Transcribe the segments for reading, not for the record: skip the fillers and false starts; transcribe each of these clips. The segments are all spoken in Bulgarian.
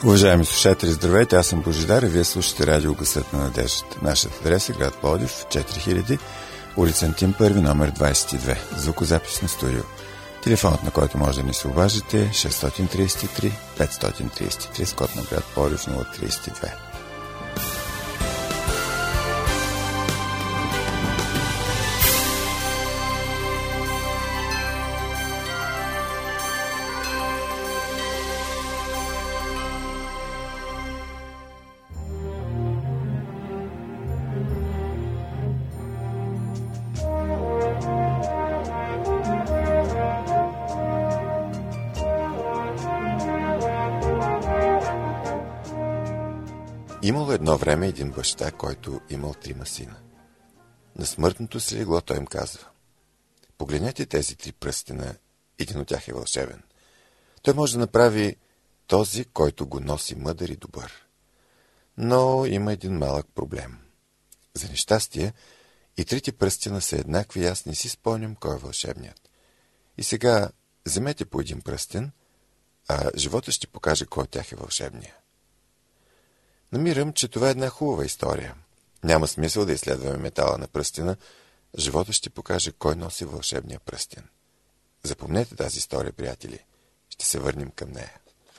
Уважаеми слушатели, здравейте, аз съм Божидар и вие слушате радио Гласът на надеждата. Нашият адрес е град Пловдив, 4000, улица Антим 1, номер 22, звукозаписно студио. Телефонът, на който може да ни се обажите е 633 533, с код на град Пловдив 032. Имало едно време един баща, който имал 3 сина. На смъртното си легло той им казва: погледнете тези 3 пръстена, един от тях е вълшебен. Той може да направи този, който го носи мъдър и добър. Но има един малък проблем. За нещастие и 3 пръстена са еднакви и аз не си спомням кой е вълшебният. И сега вземете по един пръстен, а живота ще покаже кой от тях е вълшебния. Намирам, че това е една хубава история. Няма смисъл да изследваме метала на пръстена. Живота ще покаже кой носи вълшебния пръстен. Запомнете тази история, приятели. Ще се върнем към нея.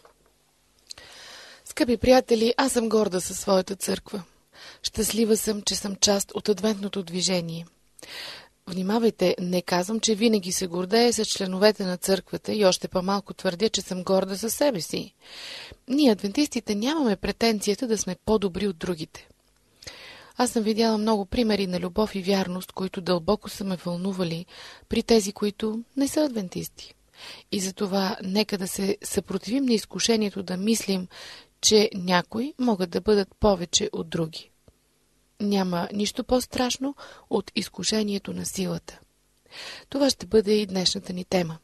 Скъпи приятели, аз съм горда със своята църква. Щастлива съм, че съм част от адвентното движение. Внимавайте, не казвам, че винаги се гордея с членовете на църквата и още по-малко твърдя, че съм горда със себе си. Ние, адвентистите, нямаме претенцията да сме по-добри от другите. Аз съм видяла много примери на любов и вярност, които дълбоко са ме вълнували при тези, които не са адвентисти. И затова нека да се съпротивим на изкушението да мислим, че някои могат да бъдат повече от други. Няма нищо по-страшно от изкушението на силата. Това ще бъде и днешната ни тема.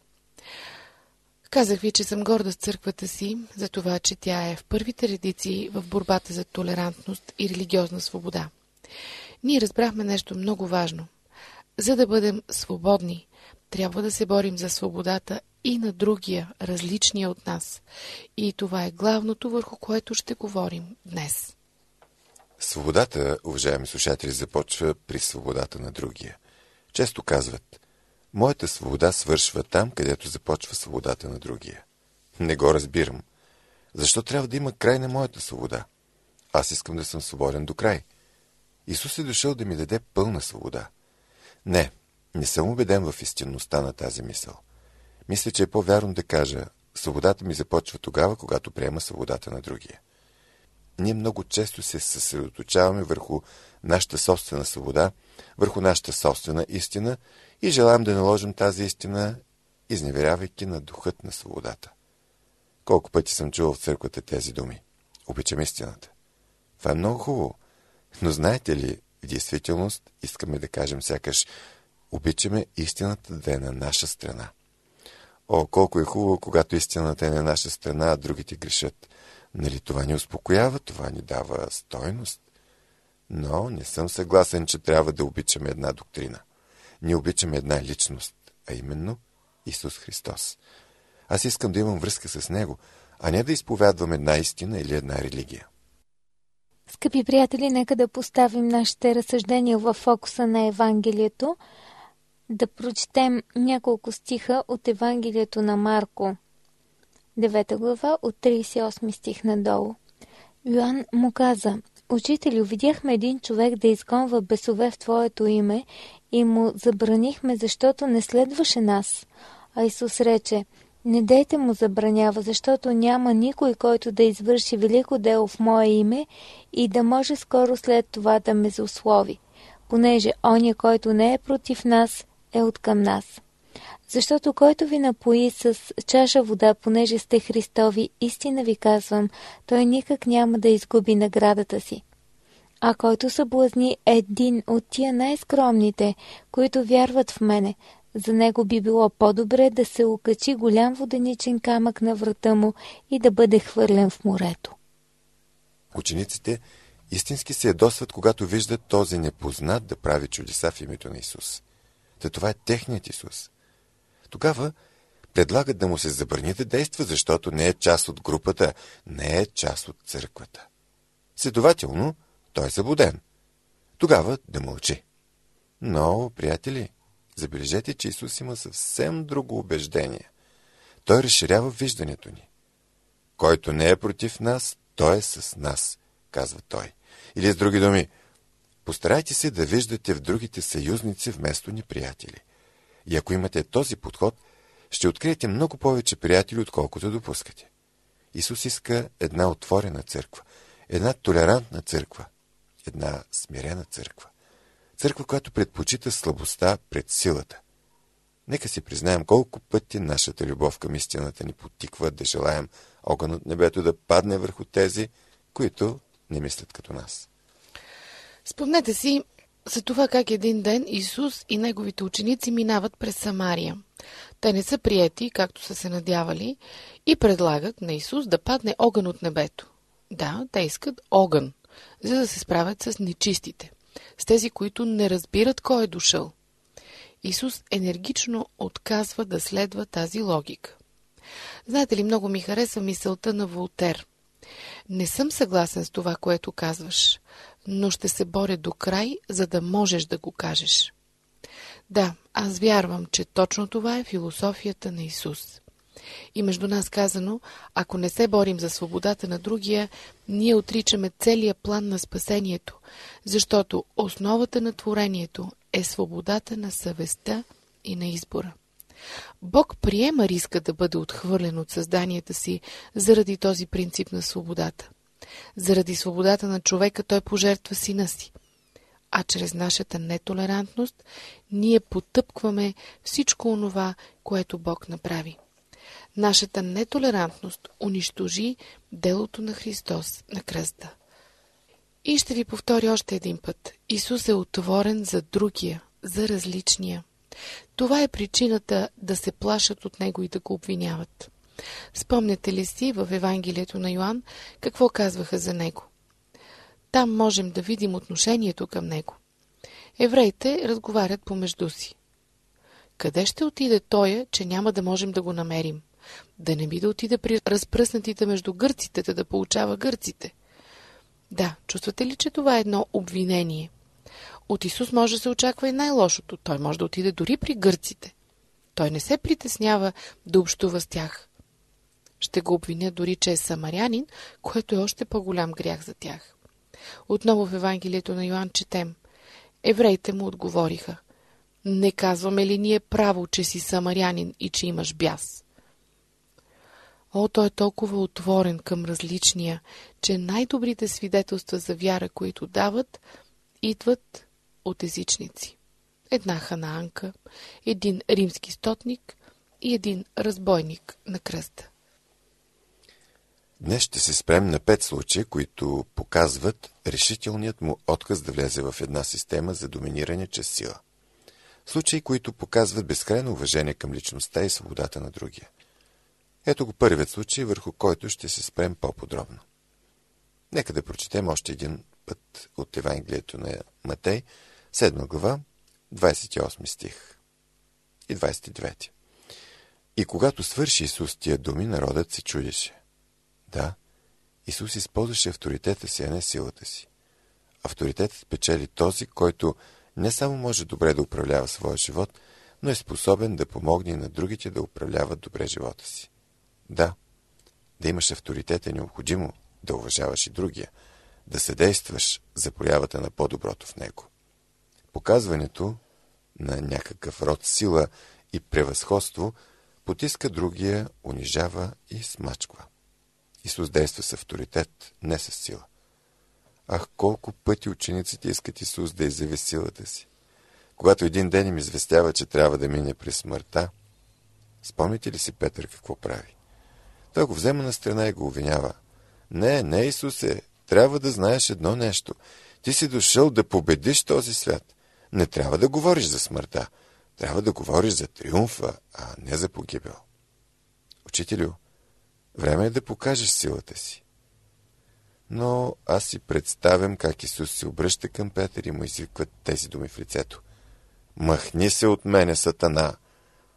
Казах ви, че съм горда с църквата си, за това, че тя е в първите редици в борбата за толерантност и религиозна свобода. Ние разбрахме нещо много важно. За да бъдем свободни, трябва да се борим за свободата и на другия, различния от нас. И това е главното, върху което ще говорим днес. Свободата, уважаеми слушатели, започва при свободата на другия. Често казват: моята свобода свършва там, където започва свободата на другия. Не го разбирам. Защо трябва да има край на моята свобода? Аз искам да съм свободен до край. Исус е дошъл да ми даде пълна свобода. Не съм убеден в истинността на тази мисъл. Мисля, че е по-вярно да кажа: свободата ми започва тогава, когато приема свободата на другия. Ние много често се съсредоточаваме върху нашата собствена свобода, върху нашата собствена истина и желаем да наложим тази истина, изневерявайки на духът на свободата. Колко пъти съм чувал в църквата тези думи: обичам истината. Това е много хубаво, но знаете ли, в действителност искаме да кажем сякаш: обичаме истината да е на наша страна. О, колко е хубаво, когато истината е на наша страна, а другите грешат. Нали това ни успокоява, това ни дава стойност. Но не съм съгласен, че трябва да обичаме една доктрина. Ние обичаме една личност, а именно Исус Христос. Аз искам да имам връзка с Него, а не да изповядвам една истина или една религия. Скъпи приятели, нека да поставим нашите разсъждения в фокуса на Евангелието, да прочетем няколко стиха от Евангелието на Марко, 9 глава, от 38 стих надолу. Йоан му каза: Учителю, видяхме един човек да изгонва бесове в Твоето име и му забранихме, защото не следваше нас. А Исус рече: не дейте му забранява, защото няма никой, който да извърши велико дело в Мое име и да може скоро след това да ме злослови, понеже оня, който не е против нас, е откъм нас. Защото който ви напои с чаша вода, понеже сте Христови, истина ви казвам, той никак няма да изгуби наградата си. А който съблазни един от тия най-скромните, които вярват в мене, за него би било по-добре да се окачи голям воденичен камък на врата му и да бъде хвърлен в морето. Учениците истински се ядосват, когато виждат този непознат да прави чудеса в името на Исус. Та това е техният Исус. Тогава предлагат да му се забрани да действа, защото не е част от групата, не е част от църквата. Следователно, той е заблуден. Тогава да мълчи. Но, приятели, забележете, че Исус има съвсем друго убеждение. Той разширява виждането ни. Който не е против нас, той е с нас, казва той. Или с други думи, постарайте се да виждате в другите съюзници вместо ни приятели. И ако имате този подход, ще откриете много повече приятели, отколкото допускате. Исус иска една отворена църква, една толерантна църква, една смирена църква. Църква, която предпочита слабостта пред силата. Нека си признаем колко пъти нашата любов към истината ни подтиква да желаем огън от небето да падне върху тези, които не мислят като нас. Спомнете си за това как един ден Исус и неговите ученици минават през Самария. Те не са приети, както са се надявали, и предлагат на Исус да падне огън от небето. Да, те искат огън, за да се справят с нечистите, с тези, които не разбират кой е дошъл. Исус енергично отказва да следва тази логика. Знаете ли, много ми харесва мисълта на Волтер. Не съм съгласен с това, което казваш, но ще се боря до край, за да можеш да го кажеш. Да, аз вярвам, че точно това е философията на Исус. И между нас казано, ако не се борим за свободата на другия, ние отричаме целия план на спасението, защото основата на творението е свободата на съвестта и на избора. Бог приема риска да бъде отхвърлен от създанията си заради този принцип на свободата. Заради свободата на човека той пожертва сина си. А чрез нашата нетолерантност ние потъпкваме всичко онова, което Бог направи. Нашата нетолерантност унищожи делото на Христос на кръста. И ще ви повторя още един път. Исус е отворен за другия, за различния. Това е причината да се плашат от него и да го обвиняват. Спомняте ли си в Евангелието на Йоан какво казваха за него? Там можем да видим отношението към него. Евреите разговарят помежду си. Къде ще отиде тоя, че няма да можем да го намерим? Да не би да отиде при разпръснатите между гърците, да получава гърците? Да, чувствате ли, че това е едно обвинение? От Исус може да се очаква и най-лошото. Той може да отиде дори при гърците. Той не се притеснява да общува с тях. Ще го обвиня дори, че е самарянин, което е още по-голям грях за тях. Отново в Евангелието на Йоан четем. Евреите му отговориха. Не казваме ли ние право, че си самарянин и че имаш бяс? О, той е толкова отворен към различния, че най-добрите свидетелства за вяра, които дават, идват от езичници. Една ханаанка, един римски стотник и един разбойник на кръста. Днес ще се спрем на 5 случая, които показват решителният му отказ да влезе в една система за доминиране чрез сила. Случаи, които показват безкрайно уважение към личността и свободата на другия. Ето го първият случай, върху който ще се спрем по-подробно. Нека да прочетем още един път от Евангелието на Матей, 7 глава, 28 стих и 29. И когато свърши Исус тия думи, народът се чудеше. Да, Исус използваше авторитета си, а не силата си. Авторитетът печели този, който не само може добре да управлява своя живот, но е способен да помогне на другите да управляват добре живота си. Да, да имаш авторитет е необходимо, да уважаваш и другия, да съдействаш за проявата на по-доброто в него. Показването на някакъв род сила и превъзходство потиска другия, унижава и смачква. Исус действа с авторитет, не с сила. Ах, колко пъти учениците искат Исус да изяви силата си. Когато един ден им известява, че трябва да мине през смъртта, спомните ли си Петър какво прави? Той го взема на страна и го обвинява. Не, Исусе, трябва да знаеш едно нещо. Ти си дошъл да победиш този свят. Не трябва да говориш за смъртта. Трябва да говориш за триумфа, а не за погибел. Учителю, време е да покажеш силата си. Но аз си представям как Исус се обръща към Петър и му извикват тези думи в лицето. Махни се от мене, Сатана!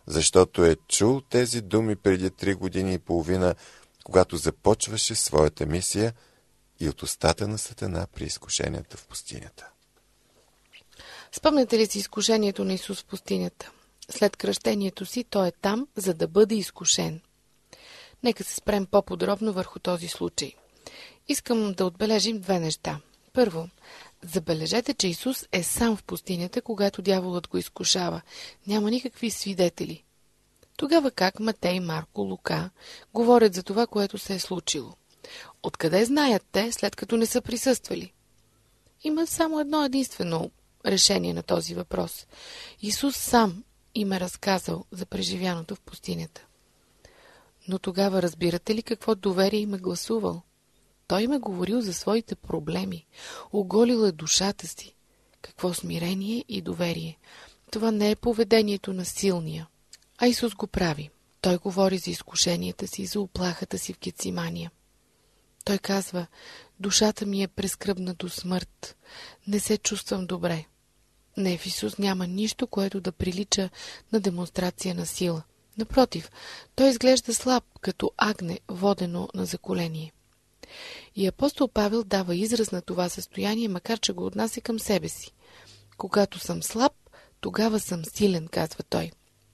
защото е чул тези думи преди 3 години и половина, когато започваше своята мисия и от устата на Сатана при изкушенията в пустинята. Спомняте ли си изкушението на Исус в пустинята? След кръщението си той е там, за да бъде изкушен. Нека се спрем по-подробно върху този случай. Искам да отбележим 2 неща. Първо, забележете, че Исус е сам в пустинята, когато дяволът го изкушава. Няма никакви свидетели. Тогава как Матей, Марко, Лука говорят за това, което се е случило? Откъде знаят те, след като не са присъствали? Има само едно единствено решение на този въпрос. Исус сам им е разказал за преживяното в пустинята. Но тогава разбирате ли какво доверие им е гласувал? Той им е говорил за своите проблеми. Оголил е душата си. Какво смирение и доверие. Това не е поведението на силния. А Исус го прави. Той говори за изкушенията си, за уплахата си в Гецимания. Той казва: душата ми е прескръбна до смърт. Не се чувствам добре. Не, в Исус няма нищо, което да прилича на демонстрация на сила. Напротив, той изглежда слаб, като агне, водено на заколение. И апостол Павел дава израз на това състояние, макар че го отнася към себе си. Когато съм слаб, тогава съм силен, казва той.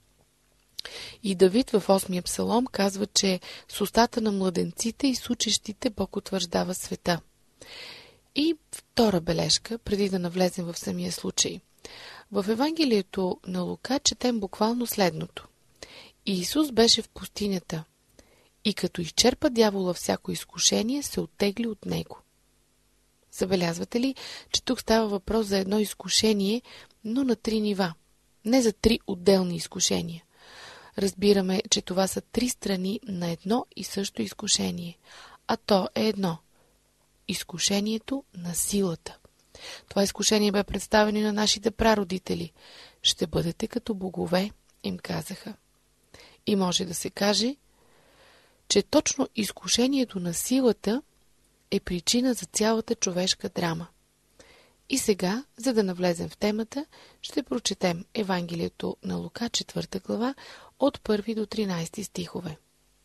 И Давид в 8-я псалом казва, че с устата на младенците и с учещите Бог утвърждава света. И втора бележка, преди да навлезем в самия случай. В Евангелието на Лука четем буквално следното. И Исус беше в пустинята и като изчерпа дявола всяко изкушение, се оттегли от него. Забелязвате ли, че тук става въпрос за едно изкушение, но на 3 нива, не за 3 отделни изкушения. Разбираме, че това са 3 страни на едно и също изкушение, а то е едно – изкушението на силата. Това изкушение бе представено на нашите прародители. Ще бъдете като богове, им казаха. И може да се каже, че точно изкушението на силата е причина за цялата човешка драма. И сега, за да навлезем в темата, ще прочетем Евангелието на Лука, 4 глава, от 1 до 13 стихове.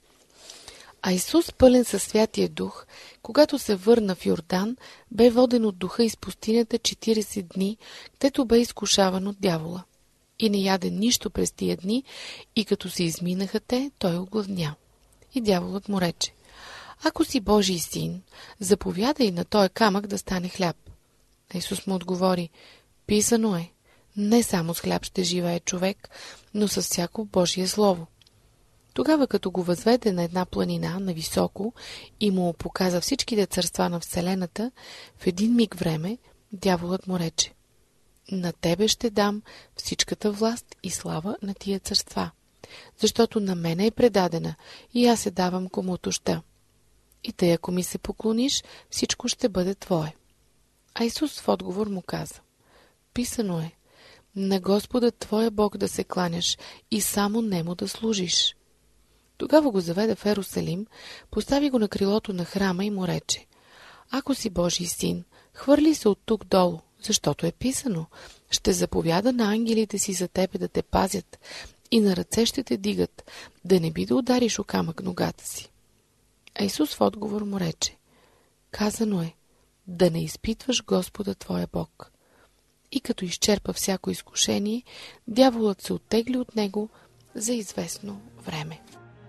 А Исус, пълен със Святия Дух, когато се върна в Йордан, бе воден от Духа из пустинята 40 дни, където бе изкушаван от дявола. И не яде нищо през тия дни, и като се изминаха те, той огладня. И дяволът му рече: ако си Божий син, заповядай на този камък да стане хляб. А Исус му отговори: писано е, не само с хляб ще живее човек, но с всяко Божие слово. Тогава, като го възведе на една планина, нависоко, и му показа всичките царства на вселената, в един миг време дяволът му рече: на тебе ще дам всичката власт и слава на тия царства, защото на мене е предадена и аз се давам комуто ща. И тъй, ако ми се поклониш, всичко ще бъде твое. А Исус в отговор му каза: писано е, на Господа твоя Бог да се кланяш и само нему да служиш. Тогава го заведе в Ерусалим, постави го на крилото на храма и му рече: ако си Божий син, хвърли се от тук долу, защото е писано: ще заповяда на ангелите си за тебе да те пазят и на ръце ще те дигат, да не би да удариш о камък ногата си. А Исус в отговор му рече: казано е, да не изпитваш Господа твоя Бог. И като изчерпа всяко изкушение, дяволът се оттегли от него за известно време.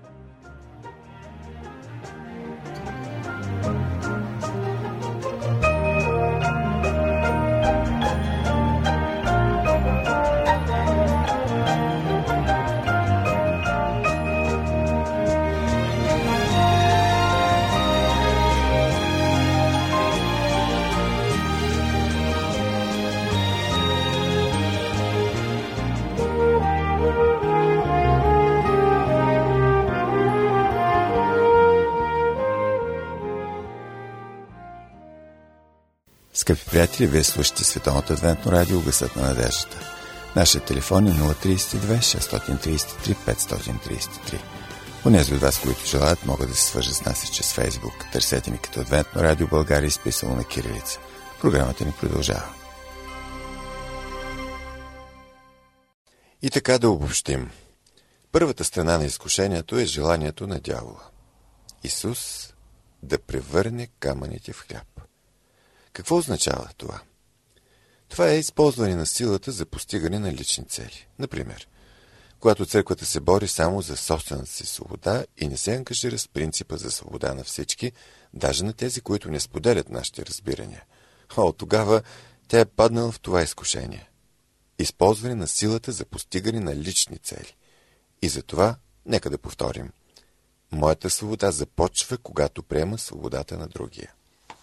Скъпи приятели, вие слушате Световното адвентно радио Гласът на надеждата. Нашият телефон е 032 633 533. Онези от вас, които желаят, могат да се свържат с нас и чрез Фейсбук. Търсете ни като Адвентно радио България, изписано на кирилица. Програмата ни продължава. И така да обобщим. Първата страна на изкушението е желанието на дявола. Исус да превърне камъните в хляб. Какво означава това? Това е използване на силата за постигане на лични цели. Например, когато църквата се бори само за собствената си свобода и не се ангажира с принципа за свобода на всички, даже на тези, които не споделят нашите разбирания. От тогава тя е паднала в това изкушение. Използване на силата за постигане на лични цели. И за това, нека да повторим. Моята свобода започва, когато приема свободата на другия.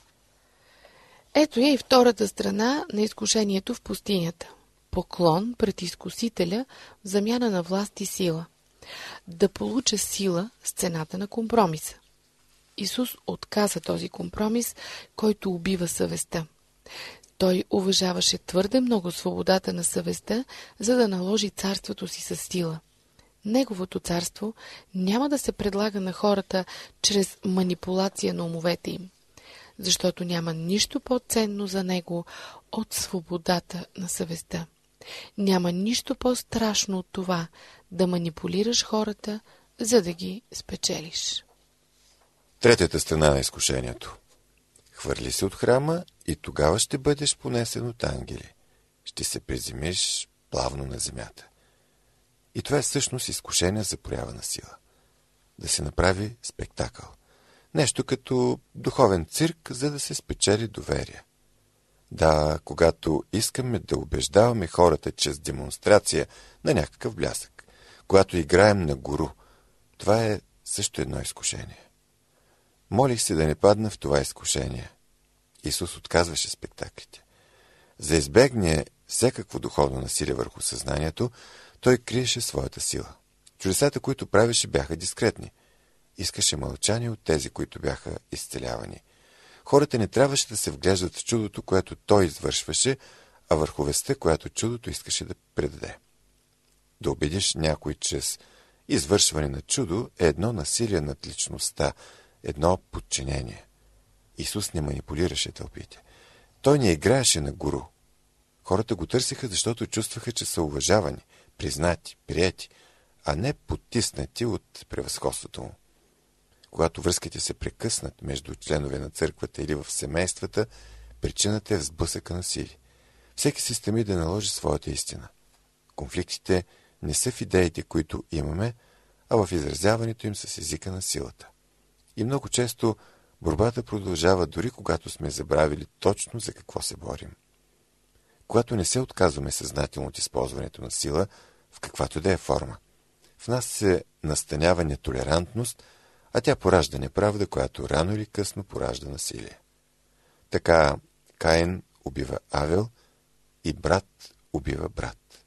Ето е и втората страна на изкушението в пустинята. Поклон пред изкусителя в замяна на власт и сила. Да получа сила с цената на компромиса. Исус отказа този компромис, който убива съвестта. Той уважаваше твърде много свободата на съвестта, за да наложи царството си със сила. Неговото царство няма да се предлага на хората чрез манипулация на умовете им, защото няма нищо по-ценно за него от свободата на съвестта. Няма нищо по-страшно от това да манипулираш хората, за да ги спечелиш. Третата страна на изкушението. Хвърли се от храма и тогава ще бъдеш понесен от ангели. Ще се приземиш плавно на земята. И това е всъщност изкушение за проява на сила. Да се направи спектакъл. Нещо като духовен цирк, за да се спечели доверие. Да, когато искаме да убеждаваме хората чрез демонстрация на някакъв блясък, когато играем на гуру, това е също едно изкушение. Молих се да не падна в това изкушение. Исус отказваше спектаклите. За избегне всякакво духовно насилие върху съзнанието, той криеше своята сила. Чудесата, които правеше, бяха дискретни. Искаше мълчание от тези, които бяха изцелявани. Хората не трябваше да се вглеждат в чудото, което той извършваше, а върху вестта, която чудото искаше да предаде. Да убедиш някой чрез извършване на чудо е едно насилие над личността, едно подчинение. Исус не манипулираше тълпите. Той не играеше на гуру. Хората го търсиха, защото чувстваха, че са уважавани, признати, приети, а не потиснати от превъзходството му. Когато връзките се прекъснат между членове на църквата или в семействата, причината е в сблъсъка на сили. Всеки се стреми да наложи своята истина. Конфликтите не са в идеите, които имаме, а в изразяването им с езика на силата. И много често борбата продължава дори когато сме забравили точно за какво се борим. Когато не се отказваме съзнателно от използването на сила, в каквато да е форма, в нас се настанява нетолерантност, а тя поражда неправда, която рано или късно поражда насилие. Така Каин убива Авел и брат убива брат.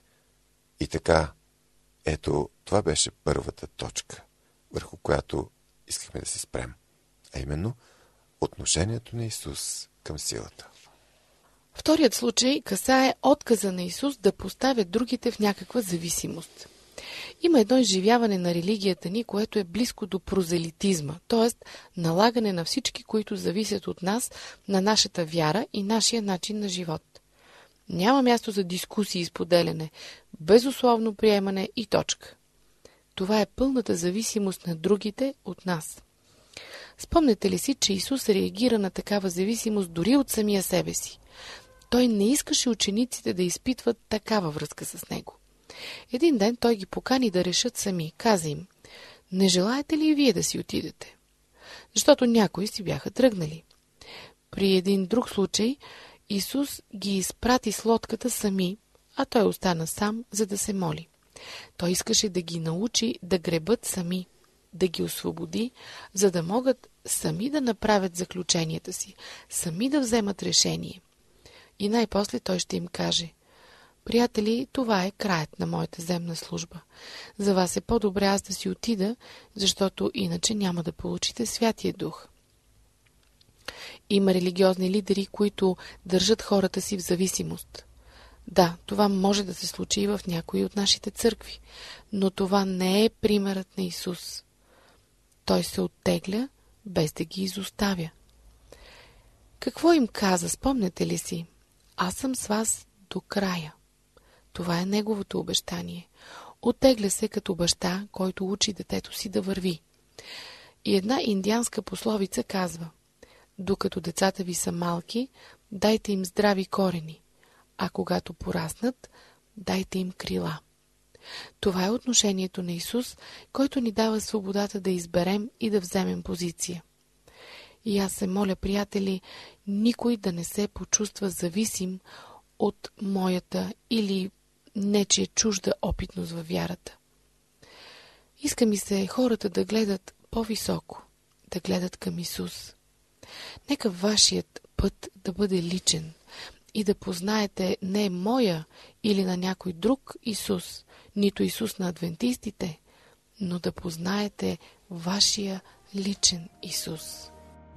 И така, ето, това беше първата точка, върху която искахме да се спрем, а именно отношението на Исус към силата. Вторият случай касае отказа на Исус да поставя другите в някаква зависимост. Има едно изживяване на религията ни, което е близко до прозелитизма, т.е. налагане на всички, които зависят от нас, на нашата вяра и нашия начин на живот. Няма място за дискусии и споделяне, безусловно приемане и точка. Това е пълната зависимост на другите от нас. Спомнете ли си, че Исус реагира на такава зависимост дори от самия себе си? Той не искаше учениците да изпитват такава връзка с него. Един ден той ги покани да решат сами. Каза им: не желаете ли и вие да си отидете? Защото някои си бяха тръгнали. При един друг случай Исус ги изпрати с лодката сами, а той остана сам, за да се моли. Той искаше да ги научи да гребат сами, да ги освободи, за да могат сами да направят заключенията си, сами да вземат решение. И най-после той ще им каже: приятели, това е краят на моята земна служба. За вас е по-добре аз да си отида, защото иначе няма да получите Святия Дух. Има религиозни лидери, които държат хората си в зависимост. Да, това може да се случи и в някои от нашите църкви, но това не е примерът на Исус. Той се оттегля, без да ги изоставя. Какво им каза, спомняте ли си? Аз съм с вас до края. Това е неговото обещание. Оттегля се като баща, който учи детето си да върви. И една индианска пословица казва: докато децата ви са малки, дайте им здрави корени, а когато пораснат, дайте им крила. Това е отношението на Исус, който ни дава свободата да изберем и да вземем позиция. И аз се моля, приятели, никой да не се почувства зависим от моята или нечия чужда опитност във вярата. Иска ми се хората да гледат по-високо, да гледат към Исус. Нека вашият път да бъде личен и да познаете не моя или на някой друг Исус, нито Исус на адвентистите, но да познаете вашия личен Исус.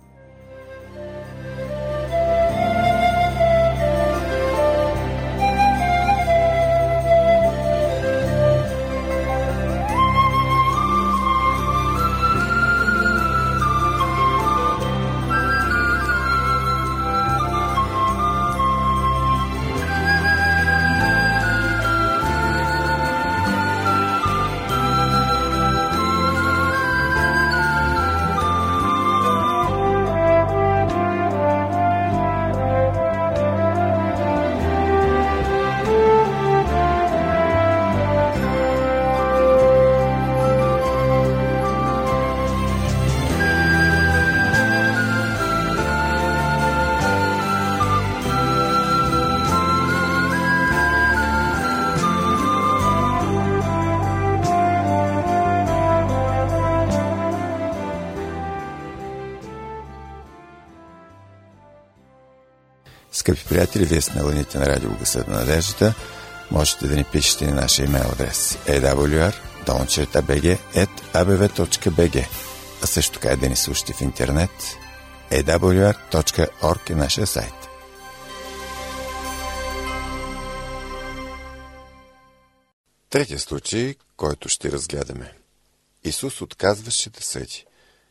Скъпи приятели, вие сте на лъните на радио Гласът на надеждата. Можете да ни пишете на нашия имейл адрес awr@abv.bg, а също така и да ни слушате в интернет. awr.org е нашия сайт. Третия случай, който ще разгледаме. Исус отказваше да съди.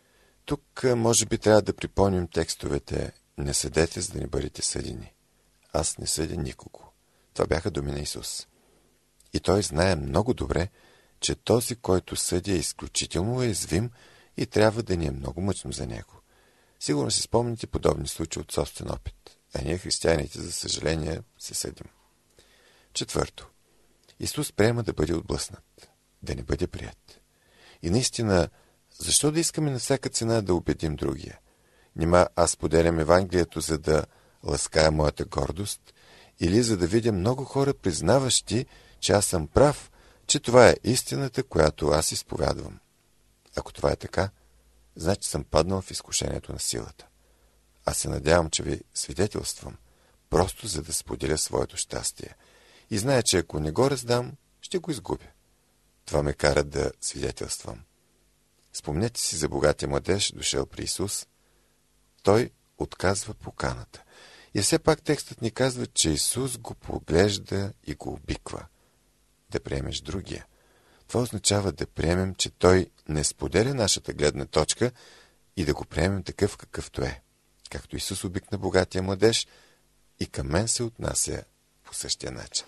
Тук може би трябва да припомним текстовете: не съдете, за да не бъдете съдени. Аз не съдя никого. Това бяха думи на Исус. И той знае много добре, че този, който съди, е изключително уязвим и трябва да ни е много мъчно за него. Сигурно си спомните подобни случаи от собствен опит. А ние, християните, за съжаление, се съдим. Четвърто. Исус приема да бъде отблъснат, да не бъде прият. И наистина, защо да искаме на всяка цена да убедим другия? Нима аз поделям Евангелието, за да лаская моята гордост, или за да видя много хора, признаващи, че аз съм прав, че това е истината, която аз изповядвам. Ако това е така, значи съм паднал в изкушението на силата. Аз се надявам, че ви свидетелствам, просто за да споделя своето щастие. И зная, че ако не го раздам, ще го изгубя. Това ме кара да свидетелствам. Спомнете си за богатия младеж, дошъл при Исус. Той отказва поканата. И все пак текстът ни казва, че Исус го поглежда и го обиква. Да приемеш другия. Това означава да приемем, че Той не споделя нашата гледна точка и да го приемем такъв какъвто е. Както Исус обикна богатия младеж, и към мен се отнася по същия начин.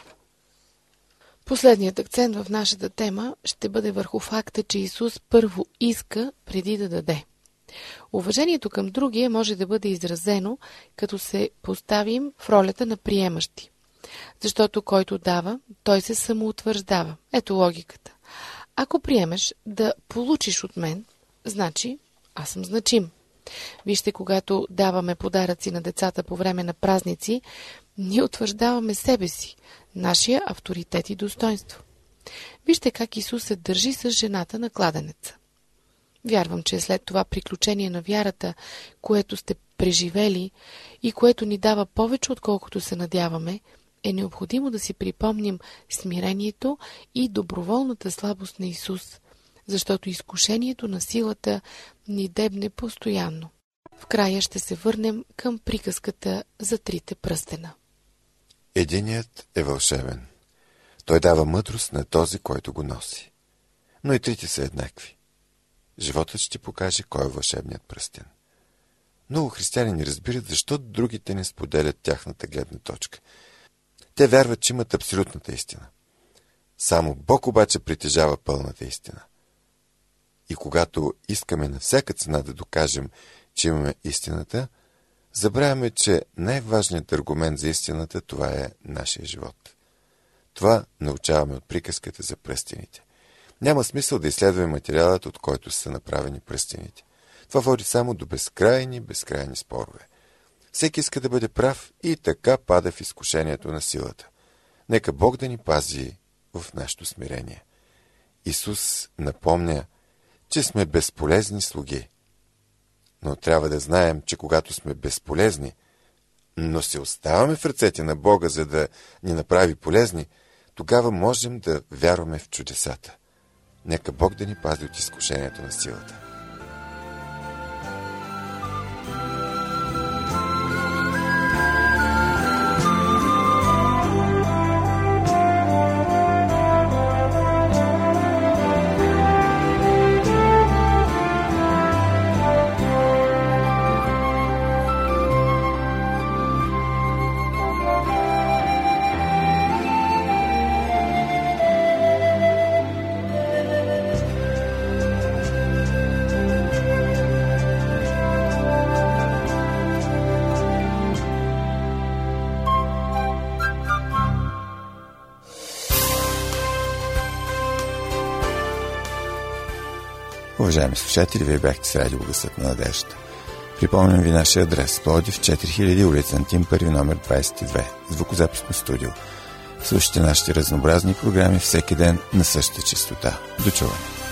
Последният акцент в нашата тема ще бъде върху факта, че Исус първо иска преди да даде. Уважението към другия може да бъде изразено, като се поставим в ролята на приемащи. Защото който дава, той се самоутвърждава. Ето логиката. Ако приемеш да получиш от мен, значи аз съм значим. Вижте, когато даваме подаръци на децата по време на празници, ние утвърждаваме себе си, нашия авторитет и достоинство. Вижте как Исус се държи с жената на кладенеца. Вярвам, че след това приключение на вярата, което сте преживели и което ни дава повече, отколкото се надяваме, е необходимо да си припомним смирението и доброволната слабост на Исус, защото изкушението на силата ни дебне постоянно. В края ще се върнем към приказката за трите пръстена. Единият е вълшебен. Той дава мъдрост на този, който го носи. Но и трите са еднакви. Животът ще покаже кой е вълшебният пръстен. Много християни не разбират защо другите не споделят тяхната гледна точка. Те вярват, че имат абсолютната истина. Само Бог обаче притежава пълната истина. И когато искаме на всяка цена да докажем, че имаме истината, забравяме, че най-важният аргумент за истината, това е нашия живот. Това научаваме от приказката за пръстените. Няма смисъл да изследваме материалът, от който са направени пръстените. Това води само до безкрайни спорове. Всеки иска да бъде прав и така пада в изкушението на силата. Нека Бог да ни пази в нашето смирение. Исус напомня, че сме безполезни слуги. Но трябва да знаем, че когато сме безполезни, но се оставаме в ръцете на Бога, за да ни направи полезни, тогава можем да вярваме в чудесата. Нека Бог да ни пази от изкушението на силата. Уважаеми слушатели, вие бяхте с радио Гласът на надеждата. Припомням ви нашия адрес: Пловдив, 4000, улица Антим Първи, номер 22, звукозаписно студио. Слушайте нашите разнообразни програми всеки ден на същата честота. До чуване!